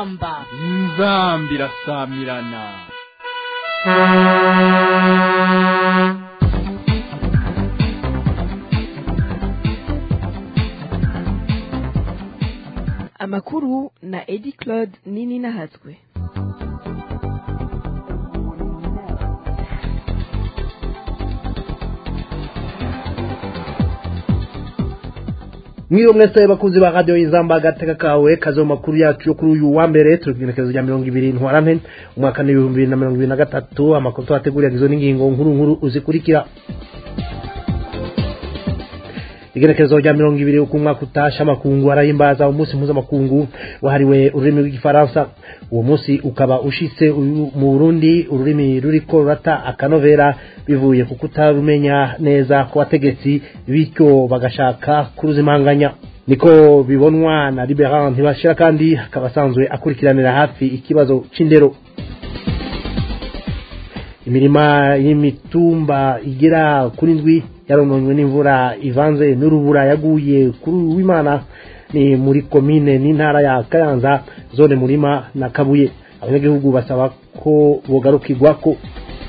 inzamba irasamirana. Amakuru na Edi Claude Nini Nahatswe. Mwiriwe mwese bakunzi ba radio Inzamba agateka kawe kazo makuru yacu yo kuri uyu wa mbere turugenekezo rya 20 ntwarante umwaka wa 2023 amakuru twateguriye gizo n'ingingo nkuru uzikurikira. Igenekezo rya 20 uko umwaka utasha makungu arahimbaza umunsi mpuzamakungu wahariwe ururimi rw'igifaransa. Uwo munsi ukaba ushitse mu Burundi ururimi ruriko rata akanovera bivuye ku kutarumenya neza ko bategetsi bityo bagashaka kuruzimanganya. Niko bibonwa na Liberant ntibashira kandi akabasanzwe akurikiranira hafi ikibazo c'indero. Imirima y'imitumba igera kuri ndwi yarononywe n'imvura ivanze n'urubura yaguye kuri w'Imana ni muri commune n'intara ya Kayanza zone Murima na Kabuye. Abanyagihugu basaba ko bogarukirwako.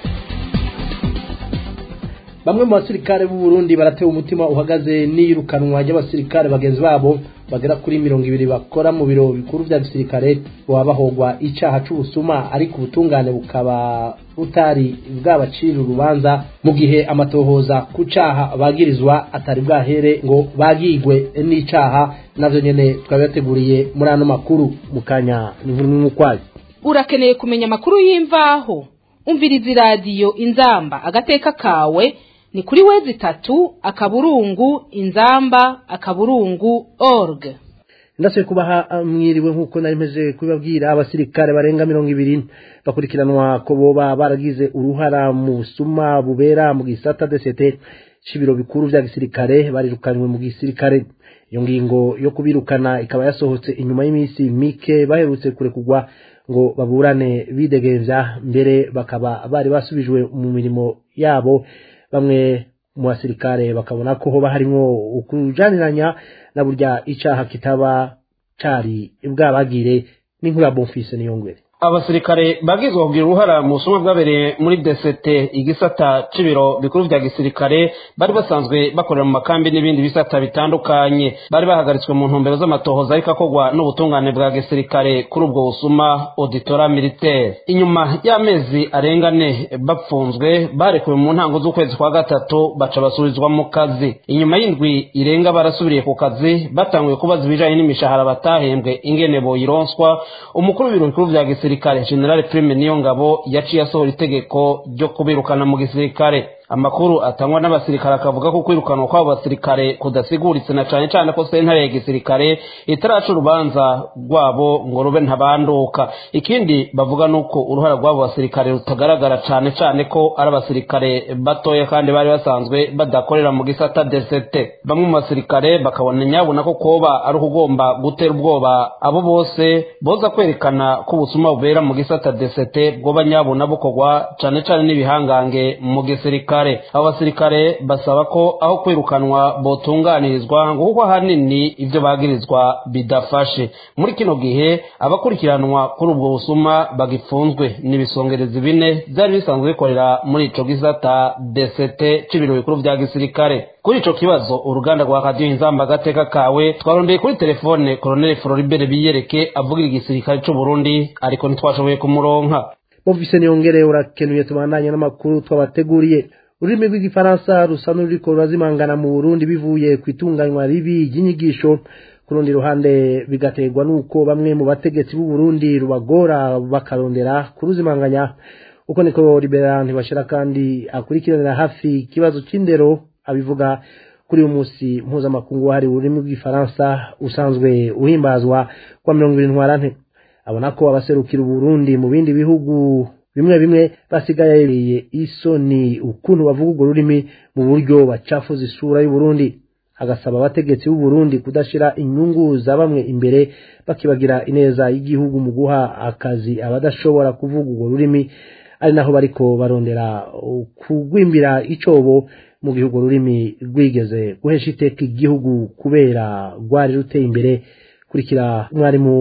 Bamwe mu basirikare b'u Burundi baratewe umutima uhagaze n'irukanwa ry'abasirikare bagenzi babo bagera kuri 200 bakora mu biro bikuru vya gisirikare wabahogwa icaha c'ubusuma ariko ubutungane bukaba butari bwabacira urubanza mu gihe amatohoza ku caha bagirizwa atari bwahere ngo bagigwe n'icaha. Navyo nyene twabateguriye muri ano makuru mukanya n'inkuru n'umukwazi. Urakeneye kumenya amakuru y'imvaho umviriza radio Inzamba agateka kawe ni kuri wezi 3 akaburungu inzamba akaburungu.org. Ndase kubaha mwiriwe nkuko nari meze kubabwira abasirikare barenga 200 bakurikiranwa ko boba baragize uruhara mu busuma bubera mu gisata DCT cibiro bikuru vya gisirikare barirukanywe mu gisirikare. Iyo ngingo yo kubirukana ikaba yasohotse inyuma y'imisi mike baherutse kurekugwa ngo baburane bidegevya mbere bakaba bari basubijwe mu mirimo yabo. Bamwe mu basirikare bakabona ko hoba harimo ukujaniranya na burya icaha kitaba cari bwabagire n'inkuru ya Bonfils Niyongwere. Abasirikare bagizwe kugira uruhara mu busuma bwabere muri DCT igisata cibiro bikuru vya gisirikare bari basanzwe bakorera mu makambi n'ibindi bisata bitandukanye bari bahagaritswe mu ntumbero z'amatohoza ariko akogwa n'ubutungane bwa gisirikare kuri ubwo busuma auditora militaire. Inyuma y'amezi arengane bapfunzwe barekuwe mu ntango z'ukwezi kwa gatatu baca basubizwa mu kazi. Inyuma y'indwi irenga barasubiriye ku kazi batanguye kubaza ibijanye n'imishahara batahembwe ingene boyironswa. Umukuru w'ibiro bikuru vya gisirikare General Prime Niyongabo yaciye asohora itegeko ryo kubirukana mu gisirikare. Amakuru atangwa n'abasirikare akavuga ko kwirukanwa kw'abo basirikare kudasiguritse na cane cane ko sentare ya gisirikare itaraca urubanza rwabo ngo rube ntabanduka. Ikindi bavuga nuko uruhara rw'abo basirikare rutagaragara cane cane ko ari abasirikare batoya kandi bari basanzwe badakorera mu gisata DCT. Bamwe mu basirikare bakabona nyabona ko koba ari ukugomba gutera ubwoba abo bose boza kwerekana ko ubusuma bubera mu gisata DCT bwoba nyabona bukogwa cane cane n'ibihangange mu gisirikare. Abasirikare basaba ko aho kwirukanwa botunganirizwa ngo kuko hanini ivyo bagirizwa bidafashe. Muri kino gihe abakurikiranwa kuri ubwo busuma bagifunzwe n'ibisongerezi 4 byari bisanzwe bikorera muri ico gisata DCT cibiro bikuru vya gisirikare. Kuri ico kibazo uruganda rwa Radio Inzamba agateka kawe twarondeye kuri telefone Colonel Floribert Biyereke avugira igisirikare c'u Burundi ariko ntitwashoboye kumuronka. Bonfils Niyongere urakenuye tubandanye n'amakuru twabateguriye. Ururimi rw'igifaransa rusa n'uriko rurazimangana mu Burundi bivuye kwitunganywa ribi y'inyigisho. Kurundi ruhande bigaterwa nuko bamwe mu bategetsi b'u Burundi rubagora bakarondera kuruzimanganya. Uko niko Liberant bashira kandi akurikiranira hafi ikibazo c'indero abivuga kuri uyu munsi mpuzamakungu hari ururimi rw'igifaransa usanzwe uhimbazwa kwa 20 ntwarante. Abona ko abaserukira Burundi mu bindi bihugu bimwe basigaye isoni ukuntu bavuga urwo rurimi mu buryo bacafuza isura y'u Burundi. Agasaba abategetsi b'u Burundi kudashira inyungu za bamwe imbere bakibagira ineza y'igihugu mu guha akazi abadashobora kuvuga urwo rurimi ari naho bariko barondera kugwimbira icobo mu gihugu rurimi rwigeze guhesha iteka igihugu kubera rwari ruteye imbere. Kurikira mwarimu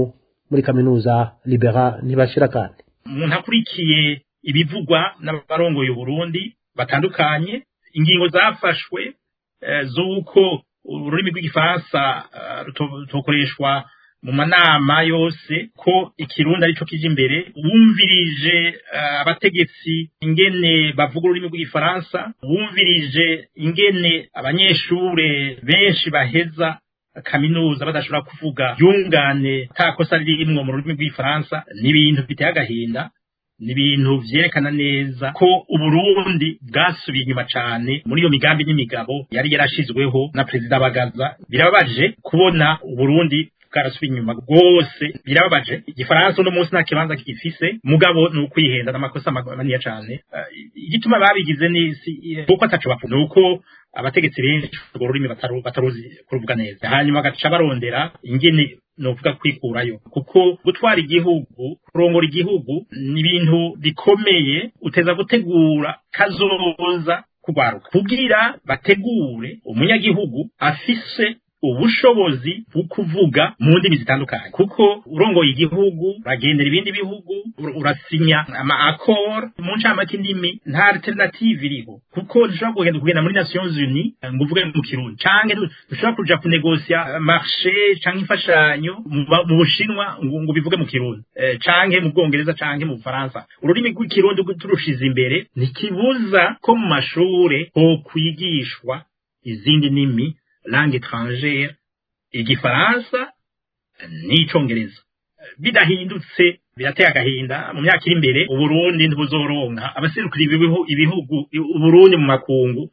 muri kaminuza Libera Ntibashira kandi umuntu akurikiye ibivugwa n'abarongoye Burundi batandukanye ingingo zafashwe z'uko ururimi rw'igifaransa rutokoreshwa mu manama yose ko ikirundi arico kije imbere wumvirije abategetsi ingene bavuga ururimi rw'igifaransa wumvirije ingene abanyeshure benshi baheza kaminuza badashobora kuvuga yungane takosa ririmwo mu rurimi rw'igifaransa n'ibintu biteye agahinda n'ibintu vyerekana neza ko Uburundi bwasubiye inyuma cane muri iyo migambi n'imigabo yari yarashizweho na Perezida Bagaza. Birababaje kubona Uburundi bwarasubiye inyuma rwose, birababaje. Igifaransa no munsi nta kibanza kigifise, mugabo ni ukwihenda n'amakosa manini cane. Igituma babigize ni kuko ataco bapfa nuko abategetsi benshi urwo rurimi bataruzi kuruvuga neza, hanyuma bagaca barondera ingene novuga kwikurayo, kuko gutwara igihugu kurongora igihugu ni ibintu bikomeye. Uteza gutegura kazoza kugwaruka kugira bategure umunyagihugu afise ubushobozi bwo kuvuga mu ndimi zitandukanye, kuko urongoye igihugu bagendera ibindi bihugu urasinya ama accord mu ncamake indimi nta alternative iriho, kuko dushobora kugenda muri Nations Unies ngo uvuge mu Kirundi canke dushobora kuja kunegosia marché canke imfashanyo mu Bushinwa ngo bivuge mu Kirundi canke mu Bwongereza canke mu Faransa. Ururimi rw'ikirundi turushize imbere ntikibuza ko mu mashure ho kwigishwa izindi ndimi langue étrangère, igifaransa n'icongereza. Bidahindutse birateye agahinda mu myaka iri imbere Uburundi ntibuzoronka abaserukira ibihugu Uburundi mu makungu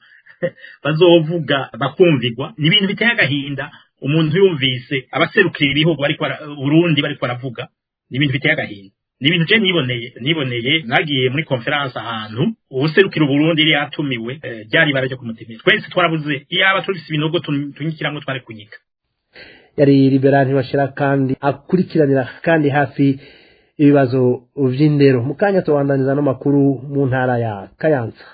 bazovuga bakumvirwa. Ni ibintu biteye agahinda umuntu yumvise abaserukira ibihugu Burundi bariko baravuga, ni ibintu biteye agahinda. Ni ibintu je niboneye nagiye muri conference ahantu ubuserukira Burundi yari yatumiwe byari baraje kumutemera. Twese twarabuze iyaba turifise ibinogo tunyikiramwe twari kunyika. Yari Libera Ntibashira kandi akurikiranira kandi hafi ibibazo vy'indero. Mukanya tubandaniza no makuru mu ntara ya Kayanza.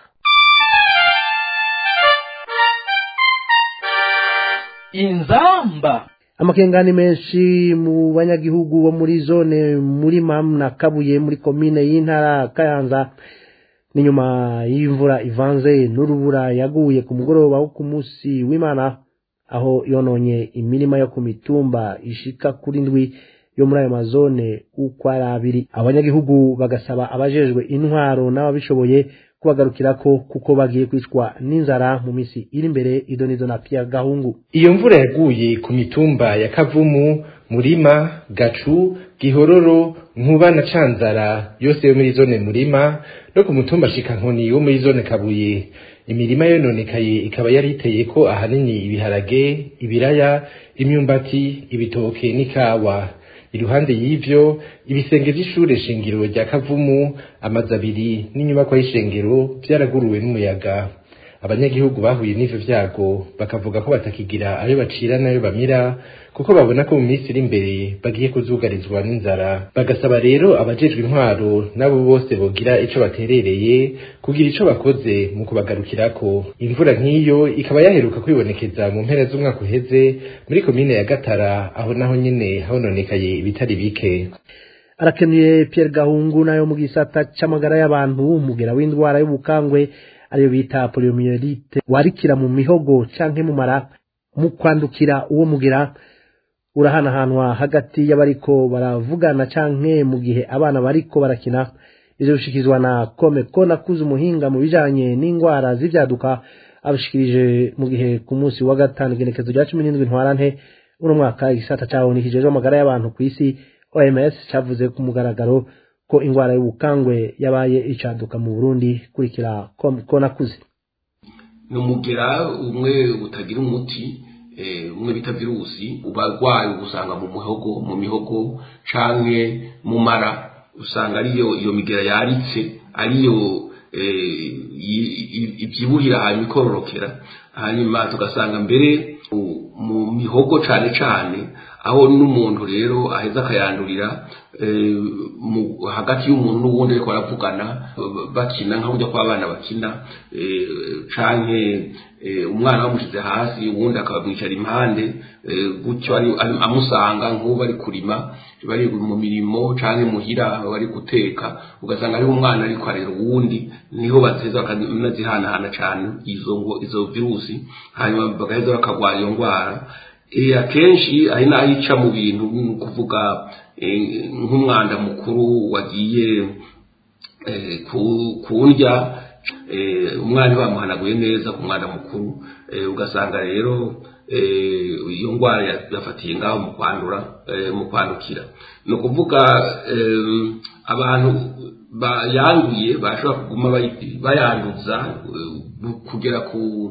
Inzamba amakengani menshi mu banyagihugu bo muri zone Murima na Kabuye muri komine y'intara Kayanza ni nyuma y'imvura ivanze n'urubura yaguye ku mugoroba wo ku munsi w'Imana, aho yononye imirima yo ku mitumba ishika kuri ndwi yo muri ayo mazone uko ari abiri. Abanyagihugu bagasaba abajejwe intwaro n'ababishoboye kubagarukirako kuko bagiye kwicwa n'inzara mu misi iri imbere. Idonizo na Pierre Gahungu. Iyo mvura yaguye ku mitumba ya Kavumu, Murima, Gacu, Gihororo, Nkuba na Canzara yose yo muri zone Murima no ku mutumba Shikankoni wo muri zone Kabuye. Imirima yononekaye ikaba yari iteye ko ahanini ibiharage, ibiraya, imyumbati, ibitoke n'ikawa. Iruhande y'ivyo ibisenge vy'ishure shingiro rya Kavumu, amazu abiri n'inyubako y'ishengero vyaraguruwe n'umuyaga. Abanyagihugu bahuye n'ivyo vyago bakavuga ko batakigira ayo bacira nayo bamira, kuko babona ko mu minsi iri imbere bagiye kuzugarizwa n'inzara. Bagasaba rero abajejwe intwaro nabo bose bogira ico baterereye kugira ico bakoze mu kubagarukirako. Imvura nk'iyo ikaba yaheruka kwibonekeza mu mpera z'umwaka uheze muri komine ya Gatara, aho naho nyene hononekaye ibitari bike. Arakenuye Pierre Gahungu. Nayo mu gisata c'amagara y'abantu, umugera w'indwara y'ubukangwe ariyo bita poliomyelite warikira mu mihogo canke mu mara, mu kwandukira uwo mugera urahanahanwa hagati y'abariko baravugana canke mu gihe abana bariko barakina. Ivyo bishikizwa na Komeko Nakuze umuhinga mu bijanye n'indwara z'ivyaduka, abishikirije mu gihe ku munsi wa gatanu igenekezo rya 17 Ntwarante uno mwaka. Igisata cawo nikijejwe amagara y'abantu kw'isi OMS cavuze ku mugaragaro ko ingwara y'ubukangwe yabaye icaduka mu Burundi. Kurikira Komeko Nakuze. Numugera umwe utagira umuti, umwe bita virusi ubarwaye usanga mu mihogo canke mu mara, usanga ariyo iyo migera yaritse, ariyo ibyibuhira hanyuma ikororokera, hanyuma tugasanga mbere mu mihogo cane aho n'umuntu rero aheza akayandurira hagati y'umuntu n'uwundi ariko baravugana bakina nka burya kwa abana bakina canke umwana bamushize hasi uwundi akabamwicara impande gutyo amusanga nk'ubu bari kurima bari mu mirimo canke muhira bari guteka ugasanga ari umwana ariko arera uwundi niho bateza bakanazihanahana cane izo virusi hanyuma bagaheza bakagwara iyo ndwara akenshi ari nayica mu bintu kuvuga nk'umwanda mukuru wagiye kundya umwana bamuhanaguye neza ku mwanda mukuru ugasanga rero iyo ndwara yafatiye ngaho mu kwandukira ni ukuvuga abantu yanduye bashobora kuguma bayanduza kugera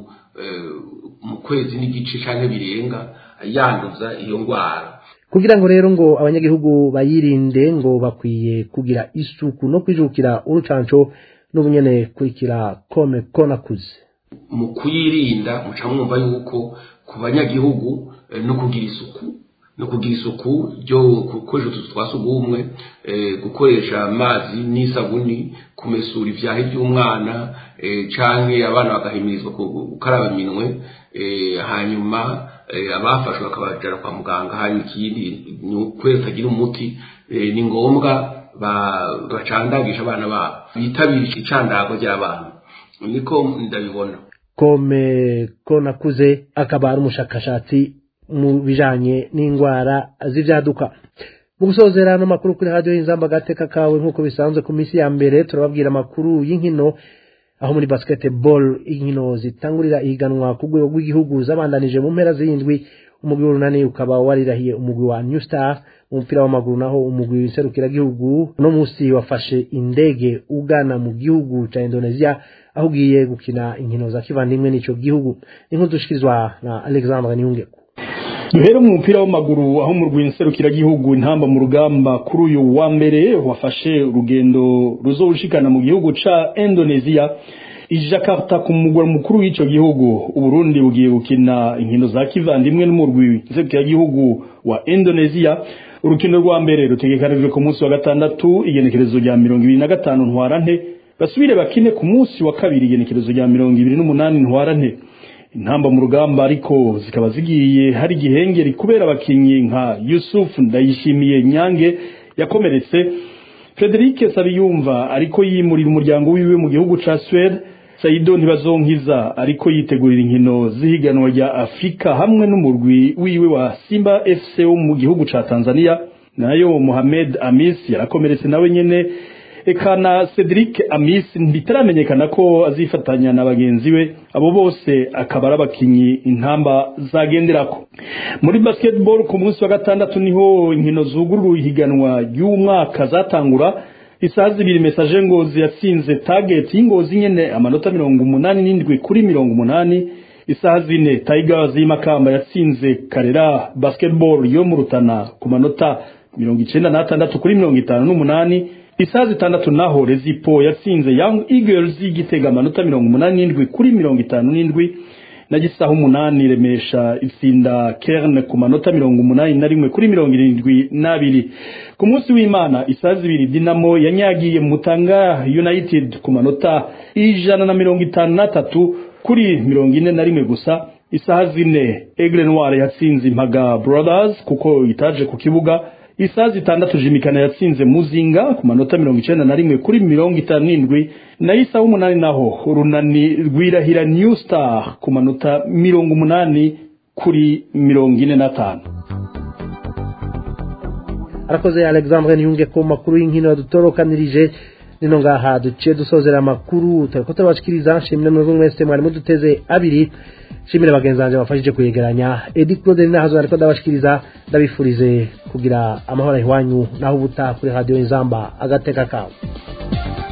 mu kwezi n'igice cyangwa birenga yanduza iyo ndwara kugira ngo rero ngo abanyagihugu bayirinde ngo bakwiye kugira isuku no kwijukira urucanco n'ubunyene kurikira ko nakuze mu kuyirinda muca mwumva yuko ku banyagihugu no kugira isuku ryo gukoresha utuzu twa sugumwe gukoresha amazi n'isabuni kumesura ivyahi by'umwana canke abana bagahimirizwa gukaraba iminwe hanyuma abafashwe bakabajana kwa muganga hanyuma ikindi ni ukwezi utagira umuti ni ngombwa bacandagisha abana babo bitabira icandago ry'abana niko ndabibona ko nakuze akaba ari umushakashatsi mu bijanye n'indwara z'ivyaduka mu gusozera no makuru kuri radio y'inzamba agateka kawe nk'uko bisanzwe ku misi ya mbere turababwira amakuru y'inkino aho muri basketball inkino zitangurira ihiganwa ku rwego rw'igihugu zabandanije mu mpera z'indwi umugwi w'urunani ukaba warirahiye umugwi wa New Star mu mupira w'amaguru naho umugwi w'inserukiragihugu no musi wafashe indege ugana mu gihugu ca Indonesia aho ugiye gukina inkino za kivandimwe n'ico gihugu inkuru dushikirizwa na Alexandre Niyungeko. Duhere mu mupira w'amaguru aho mu rw'inserukiragihugu intamba mu rugamba kuri uyu wa mbere wafashe urugendo ruzoshikana mu gihugu ca Indonesia i Jakarta ku mugwa mukuru w'ico gihugu Uburundi bugiye gukina inkino za kivandimwe n'umurwi w'inserukiragihugu wa Indonesia. Urukino rwa mbere rutegekanijwe ku munsi wa gatandatu igenekerezo rya 25 ntwarante basubire bakine ku munsi wa kabiri igenekerezo rya 28 ntwarante. Intamba mu rugamba ariko zikaba zigiye hari gihengeri kubera abakinyi nka Yusuf Ndayishimiye Nyange yakomeretse, Frederic Sabiyumva ariko yimurira umuryango wiwe mu gihugu ca Sweden, Saido Ntibazonkiza ariko yitegurira inkino zihiganwa rya Afrika hamwe n'umurwi wiwe wa Simba FC mu gihugu ca Tanzania, nayo Mohamed Amis yarakomeretse nawe nyene ekana Cedric Amis ntitaramenyekana ko azifatanya na bagenzi we abo bose akaba arabakinyi intamba zagenderako. Muri basketball ku munsi wa gatandatu niho inkino zugurura ihiganwa y'umwaka zatangura. Isaha 2 Message Ngozi yatsinze target y'Ingozi nyene amanota 87 kuri 80. Isaha 4 Tigers y'Imakamba yatsinze Karera Basketball yo mu Rutana ku manota 96 kuri 58. Isaha 6 naho Rezipo yatsinze Young Eagles y'Igitega amanota 87 kuri 57. Na gisaha 8 Remesha itsinda Kern ku manota 81 kuri 72. Ku munsi w'Imana isaha 2 Dinamo yanyagiye Mutanga United ku manota 153 kuri 41 gusa. Isaha 4 Aigle Noir yatsinze Impaga Brothers kuko itaje ku kibuga. Isaha 6 Jimikana yatsinze Muzinga ku manota 91 kuri 57. Na isaha 8 naho Urunani rwirahira New Star ku manota 80 kuri 45. Arakoze Alexandre Niyungeko makuru y'inkino dutorokanirije nino ngaha duciye dusozera makuru tariko turabashikiriza shimire mwe mwese mwari muduteze abiri shimire bagenzanje bafashije kuyegeranya Edi Claude nahazo ariko ndabashikiriza ndabifurize kugira amahoro ihwanyu naho ubuta kuri radio Inzamba agateka kawe.